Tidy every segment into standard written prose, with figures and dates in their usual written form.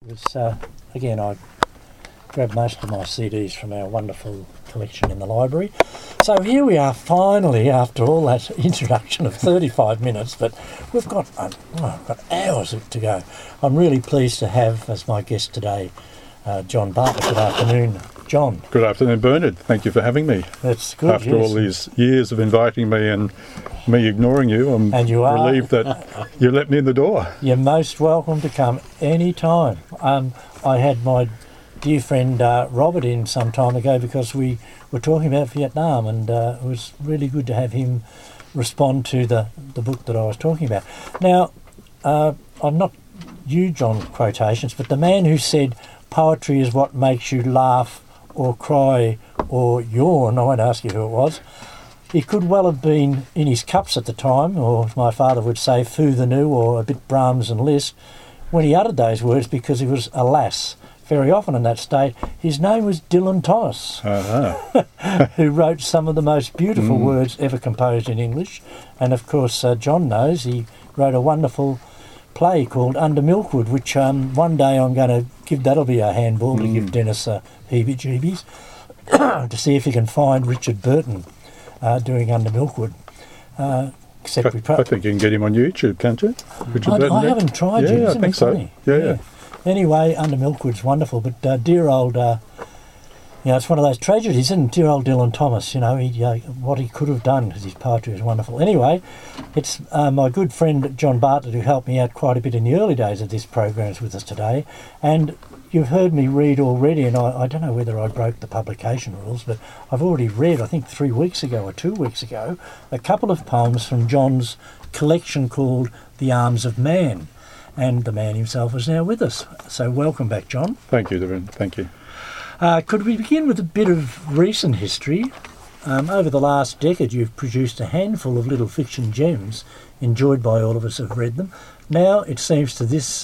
Again, I grabbed most of my CDs from our wonderful collection in the library. So here we are finally, after all that introduction of 35 minutes, but we've got hours to go. I'm really pleased to have as my guest today John Bartlett. Good afternoon, John. Good afternoon, Bernard. Thank you for having me. That's good. After all these years of inviting me and me ignoring you, I'm relieved that you let me in the door. You're most welcome to come any time. I had my dear friend Robert in some time ago because we were talking about Vietnam, and it was really good to have him respond to the book that I was talking about. Now, I'm not huge on quotations, but the man who said poetry is what makes you laugh or cry or yawn, I won't ask you who it was, he could well have been in his cups at the time, or as my father would say, fou the new, or a bit Brahms and Liszt, when he uttered those words, because he was, alas, very often in that state. His name was Dylan Thomas, who wrote some of the most beautiful words ever composed in English. And of course, John knows he wrote a wonderful play called Under Milkwood, which one day I'm going to give, that'll be a handball to give Dennis heebie-jeebies, to see if he can find Richard Burton doing Under Milkwood. I think you can get him on YouTube, can't you? I haven't tried yet. Yeah, I think so. Yeah. Anyway, Under Milkwood's wonderful, but dear old, it's one of those tragedies, isn't it? Dear old Dylan Thomas, what he could have done, because his poetry is wonderful. Anyway, it's my good friend John Bartlett who helped me out quite a bit in the early days of this program is with us today, and you've heard me read already, and I don't know whether I broke the publication rules, but I've already read, I think 3 weeks ago or 2 weeks ago, a couple of poems from John's collection called The Arms of Man. And the man himself is now with us. So welcome back, John. Thank you, Devin. Thank you. Could we begin with a bit of recent history? Over the last decade, you've produced a handful of little fiction gems, enjoyed by all of us who've read them. Now, it seems to this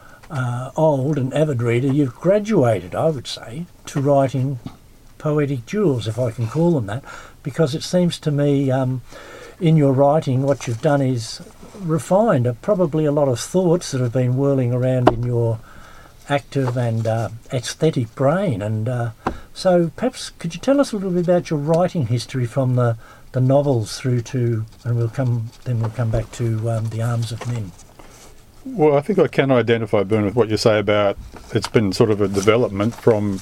old and avid reader, you've graduated, I would say, to writing poetic jewels, if I can call them that, because it seems to me in your writing what you've done is refined probably a lot of thoughts that have been whirling around in your active and aesthetic brain. And so perhaps could you tell us a little bit about your writing history from the novels through to, and we'll come back to The Arms of Men. Well, I think I can identify, Bern, with what you say about it's been sort of a development from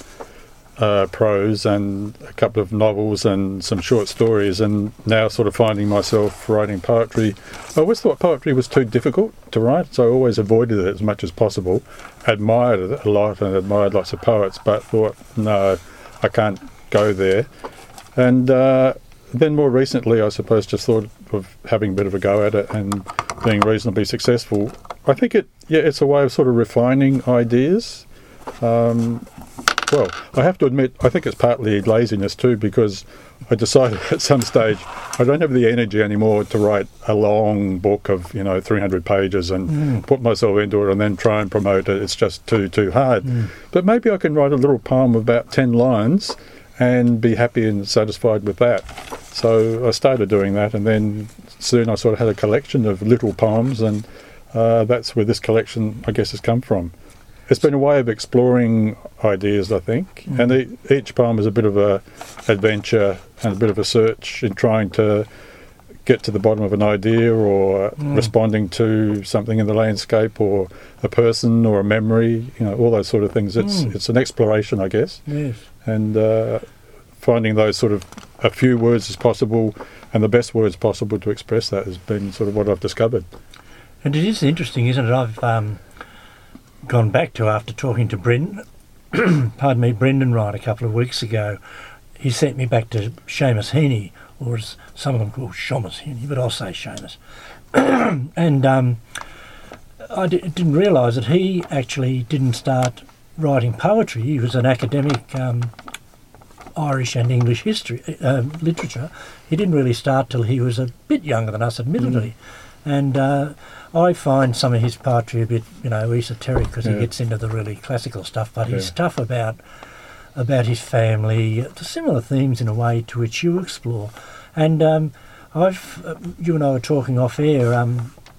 prose and a couple of novels and some short stories, and now sort of finding myself writing poetry. I always thought poetry was too difficult to write, so I always avoided it as much as possible. Admired it a lot and admired lots of poets, but thought, no, I can't go there. And then more recently, I suppose, just thought of having a bit of a go at it and being reasonably successful. I think it's a way of sort of refining ideas. Well, I have to admit, I think it's partly laziness too, because I decided at some stage I don't have the energy anymore to write a long book of 300 pages and put myself into it and then try and promote it. It's just too hard. But maybe I can write a little poem of about 10 lines and be happy and satisfied with that. So I started doing that, and then soon I sort of had a collection of little poems, and that's where this collection, I guess, has come from. It's been a way of exploring ideas, I think, and each poem is a bit of a adventure and a bit of a search in trying to get to the bottom of an idea, or responding to something in the landscape, or a person, or a memory, all those sort of things. It's an exploration, I guess. Yes. And finding those sort of a few words as possible and the best words possible to express that has been sort of what I've discovered. And it is interesting, isn't it? I've gone back to, after talking to Brendan Wright a couple of weeks ago, he sent me back to Seamus Heaney, or as some of them call Shamus Heaney, but I'll say Seamus. And I didn't realise that he actually didn't start writing poetry. He was an academic Irish and English history literature. He didn't really start till he was a bit younger than us, admittedly. And I find some of his poetry a bit, esoteric, because he gets into the really classical stuff, but his stuff about his family, the similar themes in a way to which you explore. And you and I were talking off air,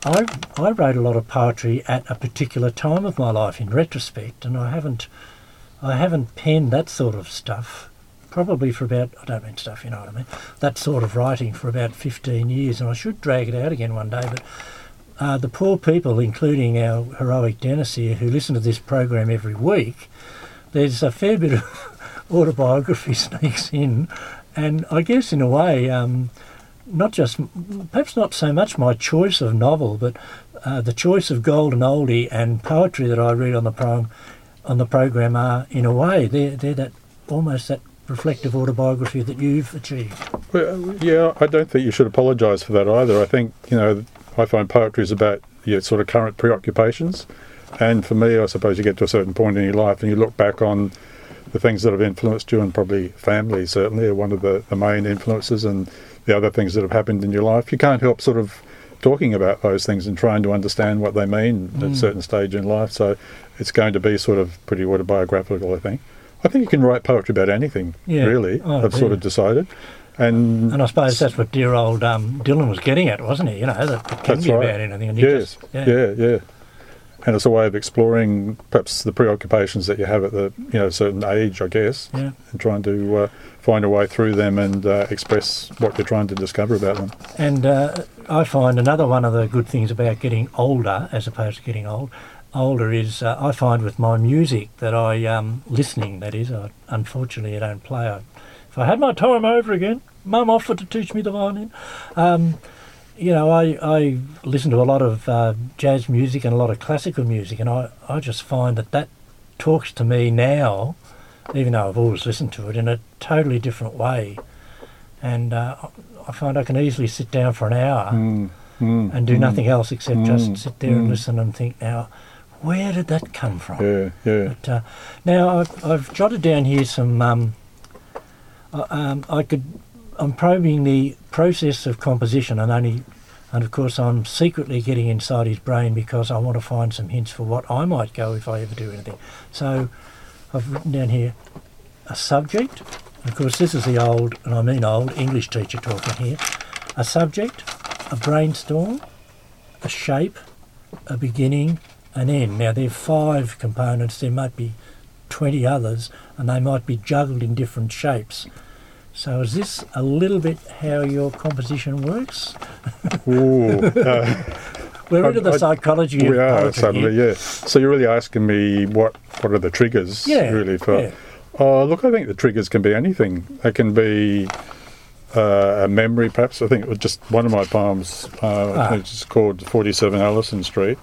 I wrote a lot of poetry at a particular time of my life in retrospect, and I haven't penned that sort of stuff probably for about, I don't mean stuff, you know what I mean, that sort of writing for about 15 years, and I should drag it out again one day, but the poor people, including our heroic Dennis here, who listen to this program every week, there's a fair bit of autobiography sneaks in, and I guess in a way, perhaps not so much my choice of novel, but the choice of Golden Oldie and poetry that I read on the program are, in a way, they're that almost that reflective autobiography that you've achieved. Well, yeah, I don't think you should apologise for that either. I think, I find poetry is about your sort of current preoccupations, and for me, I suppose you get to a certain point in your life and you look back on the things that have influenced you, and probably family certainly are one of the main influences, and the other things that have happened in your life. You can't help sort of talking about those things and trying to understand what they mean at a certain stage in life. So it's going to be sort of pretty autobiographical, I think. I think you can write poetry about anything, really, I've sort of decided. And I suppose that's what dear old Dylan was getting at, wasn't he? That it can be about anything. And yes, yeah. And it's a way of exploring perhaps the preoccupations that you have at a certain age, I guess, and trying to find a way through them and express what you're trying to discover about them. And I find another one of the good things about getting older, as opposed to getting older, is I find with my music that listening, that is, unfortunately I don't play. If I had my time over again, Mum offered to teach me the violin. I listen to a lot of jazz music and a lot of classical music, and I just find that talks to me now, even though I've always listened to it, in a totally different way. And I find I can easily sit down for an hour and do nothing else except just sit there and listen and think, now, where did that come from? Yeah. But, now, I've jotted down here some... I'm probing the process of composition, and of course I'm secretly getting inside his brain because I want to find some hints for what I might go if I ever do anything. So I've written down here a subject. Of course, this is the old, and I mean old, English teacher talking here. A subject, a brainstorm, a shape, a beginning, an end. Now, there are 5 components. There might be 20 others, and they might be juggled in different shapes. So is this a little bit how your composition works? Ooh, we're into the psychology of poetry. We are, suddenly, yeah. So you're really asking me what are the triggers, really? Look, I think the triggers can be anything. They can be a memory, perhaps. I think it was just one of my poems, it's called 47 Allison Street,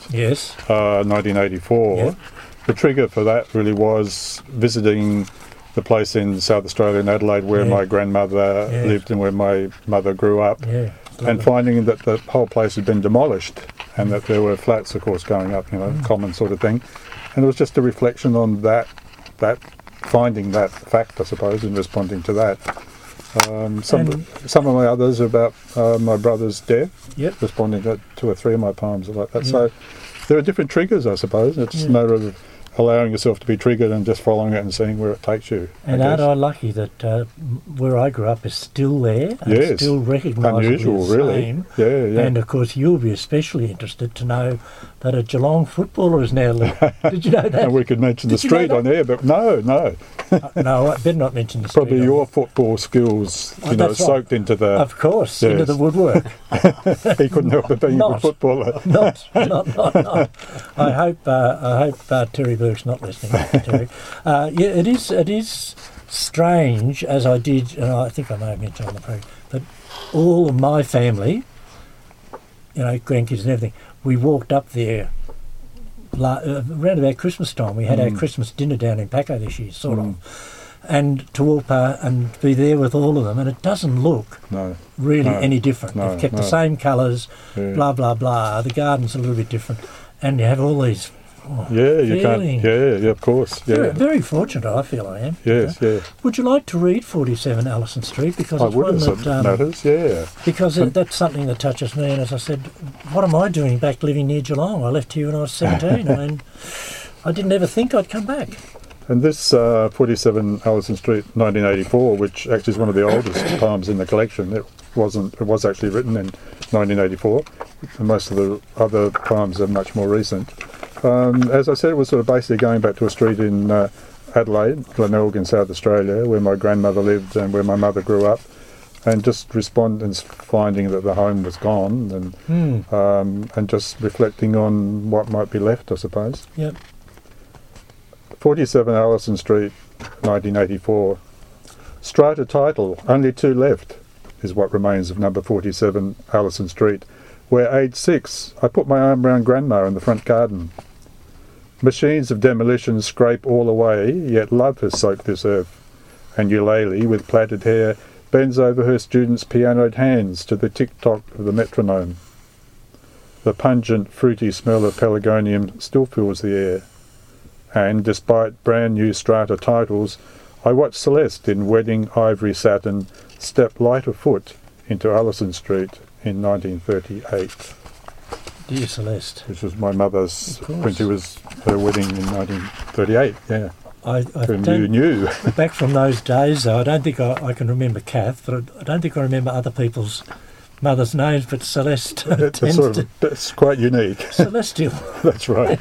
1984. Yeah. The trigger for that really was visiting the place in South Australia in Adelaide where my grandmother lived and where my mother grew up, and finding that the whole place had been demolished and that there were flats, of course, going up, common sort of thing. And it was just a reflection on that finding that fact, I suppose, and responding to that. Some of my others are about my brother's death, responding to 2 or 3 of my poems are like that. So there are different triggers, I suppose. It's just a matter of allowing yourself to be triggered and just following it and seeing where it takes you. And aren't I lucky that where I grew up is still there and still recognisable unusual, as the really. same. Yeah. And of course you'll be especially interested to know that a Geelong footballer is now living. Did you know that? And we could mention the street on air, but no. No, I better not mention the street. Probably your football skills, soaked into the... Of course, into the woodwork. He couldn't help but being a good footballer. Not. I hope Terry Burke's not listening, Terry. It is strange, as I did, and I think I may have mentioned on the program, that all of my family, grandkids and everything, we walked up there around about Christmas time. We had our Christmas dinner down in Paco this year, sort of. And to walk and be there with all of them, and it doesn't look any different. They've kept the same colours, blah, blah, blah. The garden's a little bit different. And you have all these... you can't. Yeah, of course. Yeah. Very, very fortunate, I feel I am. Yes, yeah. Would you like to read 47 Allison Street? Because I it's would, one if that it matters, yeah. Because that's something that touches me. And as I said, what am I doing back living near Geelong? I left here when I was 17, and I didn't ever think I'd come back. And this 47 Allison Street, 1984, which actually is one of the oldest poems in the collection. It was actually written in 1984, and most of the other poems are much more recent. As I said, it was sort of basically going back to a street in Adelaide, Glenelg in South Australia, where my grandmother lived and where my mother grew up, and just respondents finding that the home was gone, and just reflecting on what might be left, I suppose. Yep. 47 Allison Street, 1984. Strata title, only 2 left, is what remains of number 47 Allison Street, where aged 6 I put my arm round Grandma in the front garden. Machines of demolition scrape all away, yet love has soaked this earth, and Eulalie, with plaited hair, bends over her students' pianoed hands to the tick-tock of the metronome. The pungent, fruity smell of pelargonium still fills the air, and, despite brand new strata titles, I watch Celeste in wedding ivory satin step light of foot into Allison Street in 1938. Dear Celeste. Which was my mother's, when she was her wedding in 1938, yeah. I you knew. Back from those days, though, I don't think I can remember Kath, but I don't think I remember other people's mother's names, but Celeste that's quite unique. Celestial. That's right.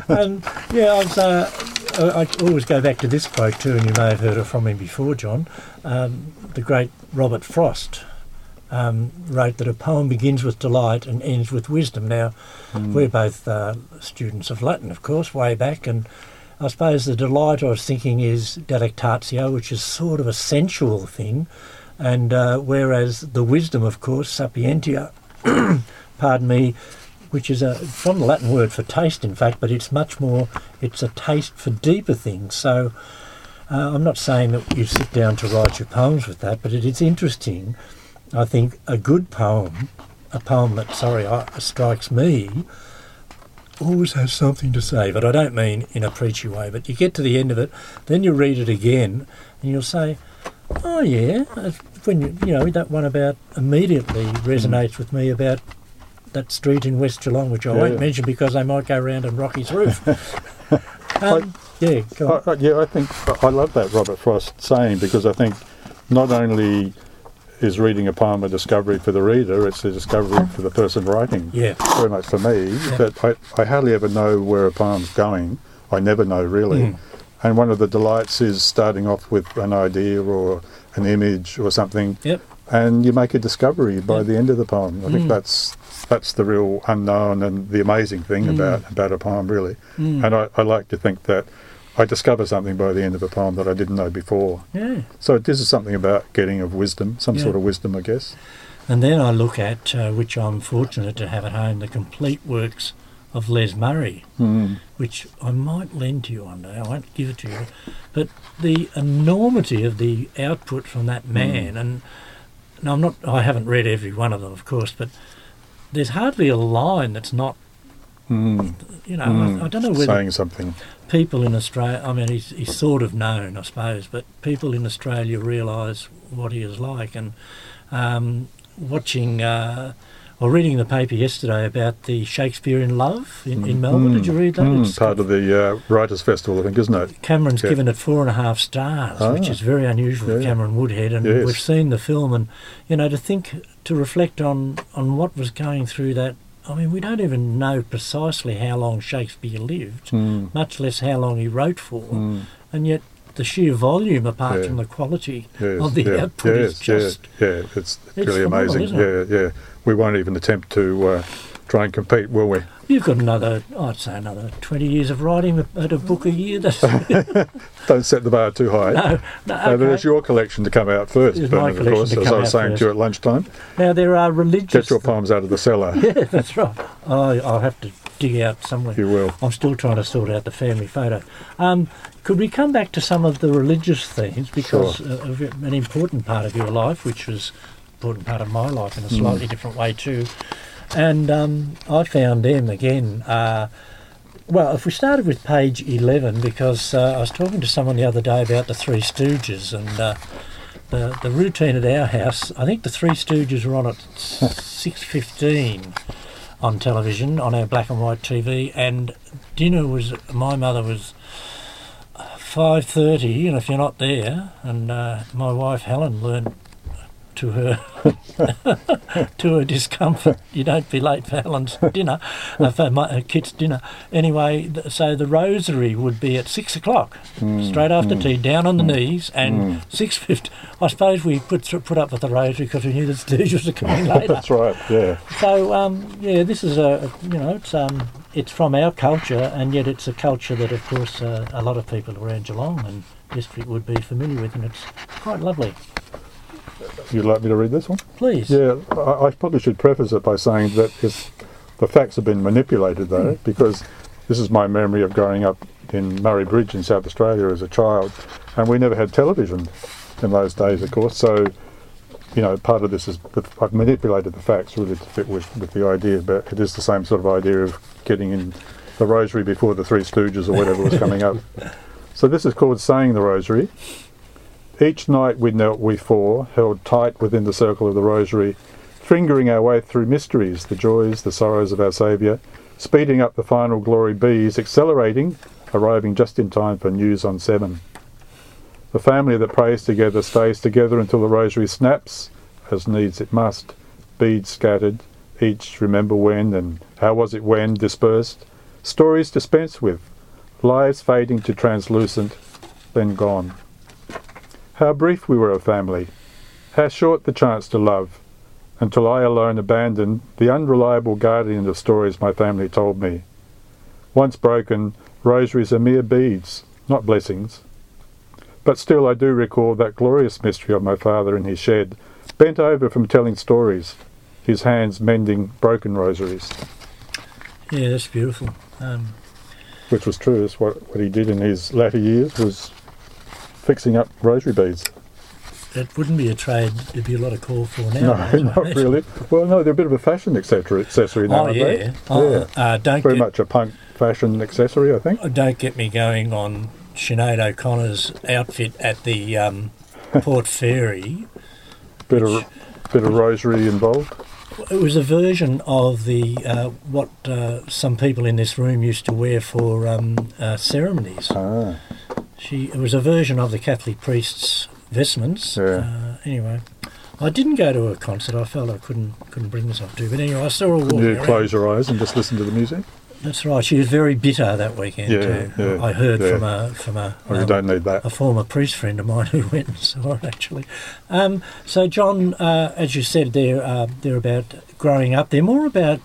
I always go back to this quote too, and you may have heard it from him before, John. The great Robert Frost wrote that a poem begins with delight and ends with wisdom. Now, we're both students of Latin, of course, way back, and I suppose the delight I was thinking is delectatio, which is sort of a sensual thing, and whereas the wisdom, of course, sapientia, pardon me, which is from the Latin word for taste, in fact, but it's much more, it's a taste for deeper things. So I'm not saying that you sit down to write your poems with that, but it is interesting. I think a good poem, a poem that, strikes me, always has something to say, but I don't mean in a preachy way, but you get to the end of it, then you read it again, and you'll say, oh yeah, when that one about immediately resonates with me about that street in West Geelong, which I won't mention because they might go round and rock his roof. Go on. I think I love that Robert Frost saying, because I think not only is reading a poem a discovery for the reader, it's a discovery for the person writing. Yeah. Very much for me, that I hardly ever know where a poem's going. I never know, really. And one of the delights is starting off with an idea or an image or something, and you make a discovery by the end of the poem. I think that's the real unknown and the amazing thing about a poem, really. And I like to think that I discover something by the end of a poem that I didn't know before. Yeah. So this is something about getting of wisdom, some sort of wisdom, I guess. And then I look at, which I'm fortunate to have at home, the complete works of Les Murray, which I might lend to you one day. I won't give it to you. But the enormity of the output from that man, and I haven't read every one of them, of course, but there's hardly a line that's not, I don't know whether saying something. People in Australia, I mean, he's sort of known, I suppose, but people in Australia realise what he is like. And watching or reading the paper yesterday about the Shakespeare in Love in Melbourne. Did you read that? It's part of the Writers' Festival, I think, isn't it? Cameron's given it 4.5 stars, which is very unusual for Cameron Woodhead. And we've seen the film, and to reflect on what was going through that. I mean, we don't even know precisely how long Shakespeare lived, much less how long he wrote for, and yet the sheer volume, apart from the quality of the output, is just... It's really amazing. We won't even attempt to try and compete, will we? You've got another 20 years of writing at a book a year. Don't set the bar too high. No, okay. There's your collection to come out first, Bernard, of course, as I was saying to you at lunchtime. Now, there are religious... Get your poems out of the cellar. Yeah, that's right. I'll have to dig out somewhere. You will. I'm still trying to sort out the family photo. Could we come back to some of the religious themes, because of an important part of your life, which was an important part of my life in a slightly different way too. And I found them again. Well, if we started with page 11, because I was talking to someone the other day about the Three Stooges, and the routine at our house, I think the Three Stooges were on at 6:15 on television, on our black and white TV, and dinner was, my mother was 5:30, and if you're not there, and my wife Helen learned to her to her discomfort, you don't be late for Helen's dinner, for my Kit's dinner. Anyway, so the rosary would be at 6 o'clock, straight after tea, down on the knees, and 6:50. I suppose we put up with the rosary because we knew the stooges were coming later. That's right. Yeah. So this is it's from our culture, and yet it's a culture that, of course, a lot of people around Geelong and district would be familiar with, and it's quite lovely. You'd like me to read this one? Please. Yeah, I probably should preface it by saying that the facts have been manipulated, though, because this is my memory of growing up in Murray Bridge in South Australia as a child, and we never had television in those days, of course, so, part of this is that I've manipulated the facts really to fit with the idea, but it is the same sort of idea of getting in the rosary before the Three Stooges or whatever was coming up. So this is called Saying the Rosary. Each night we knelt, we four, held tight within the circle of the rosary, fingering our way through mysteries, the joys, the sorrows of our Saviour, speeding up the final glory bees, accelerating, arriving just in time for news on 7. The family that prays together stays together until the rosary snaps, as needs it must, beads scattered, each remember when and how was it when dispersed, stories dispensed with, lives fading to translucent, then gone. How brief we were a family, how short the chance to love, until I alone abandoned the unreliable guardian of stories my family told me. Once broken, rosaries are mere beads, not blessings. But still I do recall that glorious mystery of my father in his shed, bent over from telling stories, his hands mending broken rosaries. Yeah, that's beautiful. Which was true. It's what he did in his latter years, was fixing up rosary beads. It wouldn't be a trade there'd be a lot of call for now. No, not really. Well, no, they're a bit of a fashion accessory now, aren't they? Very much a punk fashion accessory, I think. Don't get me going on Sinead O'Connor's outfit at the Port Fairy. Bit of rosary involved. It was a version of the what some people in this room used to wear for ceremonies. Ah. It was a version of the Catholic priest's vestments. Yeah. Anyway, I didn't go to a concert. I felt I couldn't bring myself to. But anyway, I saw her walking You around. close your eyes and just listen to the music. That's right. She was very bitter that weekend too. Yeah, I heard yeah. from a you don't need that. a former priest friend of mine who went and saw it actually. So John, as you said, they're about growing up. They're more about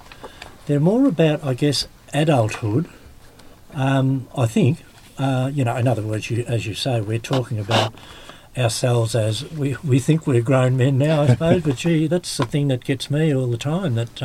I guess adulthood. I think. In other words, as you say, we're talking about ourselves as we think we're grown men now, I suppose. But gee, that's the thing that gets me all the time. That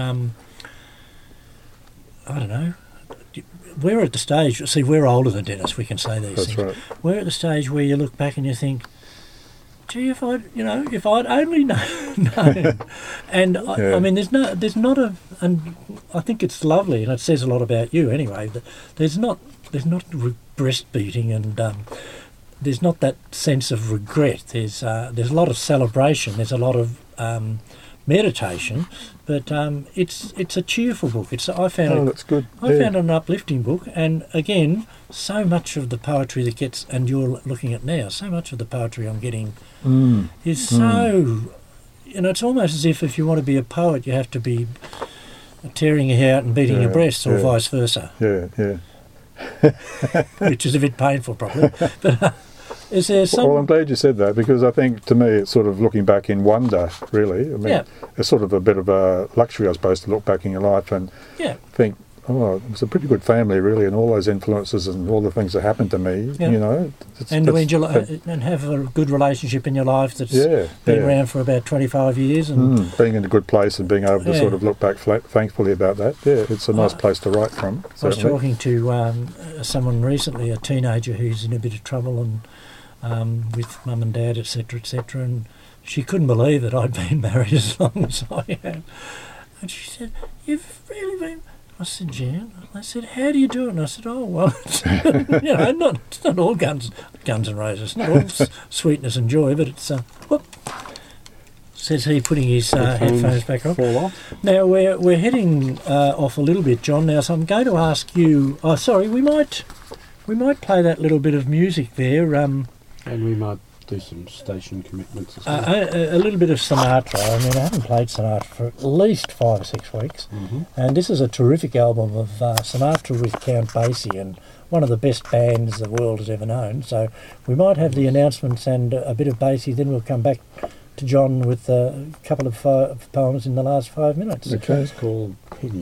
I don't know. We're at the stage. See, we're older than Dennis. We can say these That's things. right. We're at the stage where you look back and you think, gee, if I'd only known. And I mean, there's not a, and I think it's lovely, and it says a lot about you anyway. That there's not breast beating, and there's not that sense of regret. There's a lot of celebration. There's a lot of meditation, but it's a cheerful book. I found that's good. I found it an uplifting book, and again, so much of the poetry that gets, and you're looking at now, so much of the poetry I'm getting is so, it's almost as if you want to be a poet, you have to be tearing your hair out and beating your breasts, or vice versa. Yeah. Which is a bit painful, probably. But is there some? Well, I'm glad you said that, because I think to me it's sort of looking back in wonder, really. I mean, it's sort of a bit of a luxury, I suppose, to look back in your life and think, oh, it was a pretty good family, really, and all those influences and all the things that happened to me, and have a good relationship in your life that's been around for about 25 years. And being in a good place and being able to sort of look back thankfully about that. Yeah, it's a nice place to write from. I was talking to someone recently, a teenager who's in a bit of trouble and with mum and dad, etc., and she couldn't believe that I'd been married as long as I have. And she said, "You've really been..." I said, "Jan." I said, "How do you do it?" And I said, "Oh, well, it's, it's not all guns and roses. It's not all sweetness and joy, but it's whoop." Says he, putting his headphones back on. Fall off. Now we're heading off a little bit, John. Now, so I'm going to ask you. Oh, sorry, we might We might play that little bit of music there. And we might do some station commitments as well. A little bit of Sinatra. I mean, I haven't played Sinatra for at least 5 or 6 weeks. Mm-hmm. And this is a terrific album of Sinatra with Count Basie, and one of the best bands the world has ever known. So we might have the announcements and a bit of Basie, then we'll come back to John with a couple of poems in the last 5 minutes. Okay. It's called Penny.